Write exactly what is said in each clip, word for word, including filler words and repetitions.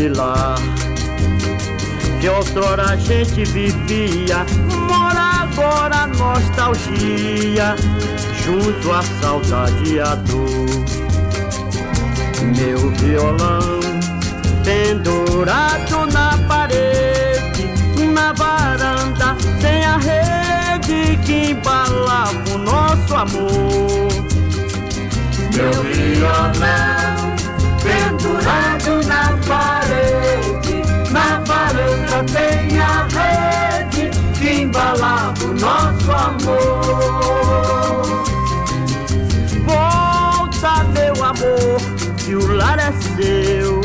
lar que outrora a gente vivia, mora agora a nostalgia, junto à saudade e a dor. Meu violão pendurado na parede, na varanda tem a rede que embalava o nosso amor. Meu violão pendurado na parede, na varanda tem a rede que embalava o nosso amor. Volta, meu amor, que o lar é seu.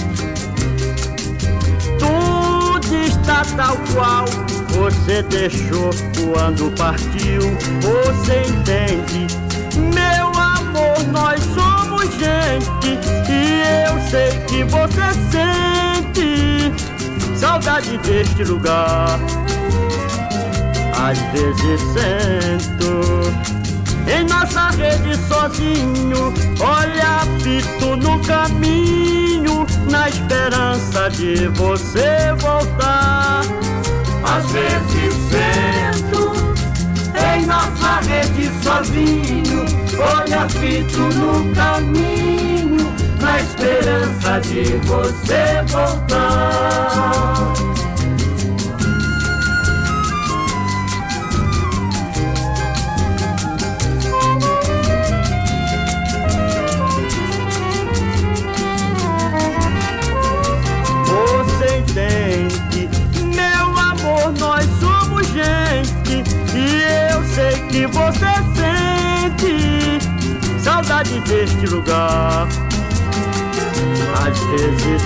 Tudo está tal qual você deixou quando partiu. Você entende, meu amor, nós somos gente, e eu sei que você sente saudade deste lugar. Às vezes sento em nossa rede sozinho, olha fito no caminho, na esperança de você voltar. Às vezes sento em nossa rede sozinho, olha fito no caminho, na esperança de você voltar. Você entende, meu amor, nós somos gente, e eu sei que você sente saudade deste lugar. Às vezes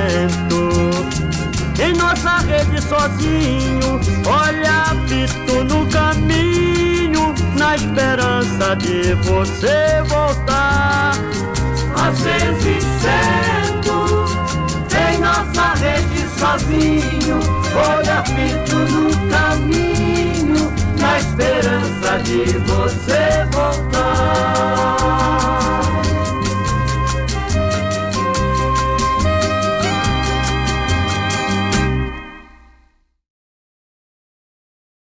sento em nossa rede sozinho, olha fito no caminho, na esperança de você voltar. Às vezes sento em nossa rede sozinho, olha fito no caminho, na esperança de você voltar.